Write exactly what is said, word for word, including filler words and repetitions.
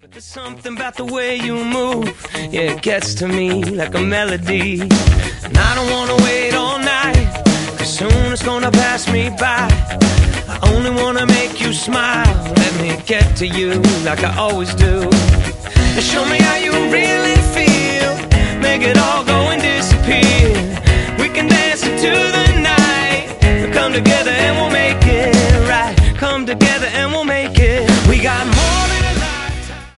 But there's something about the way you move, yeah, it gets to me like a melody. And I don't wanna wait all night, cause soon it's gonna pass me by. I only wanna make you smile, let me get to you like I always do. And show me how you really feel, make it all go and disappear. We can dance into the night, we'll come together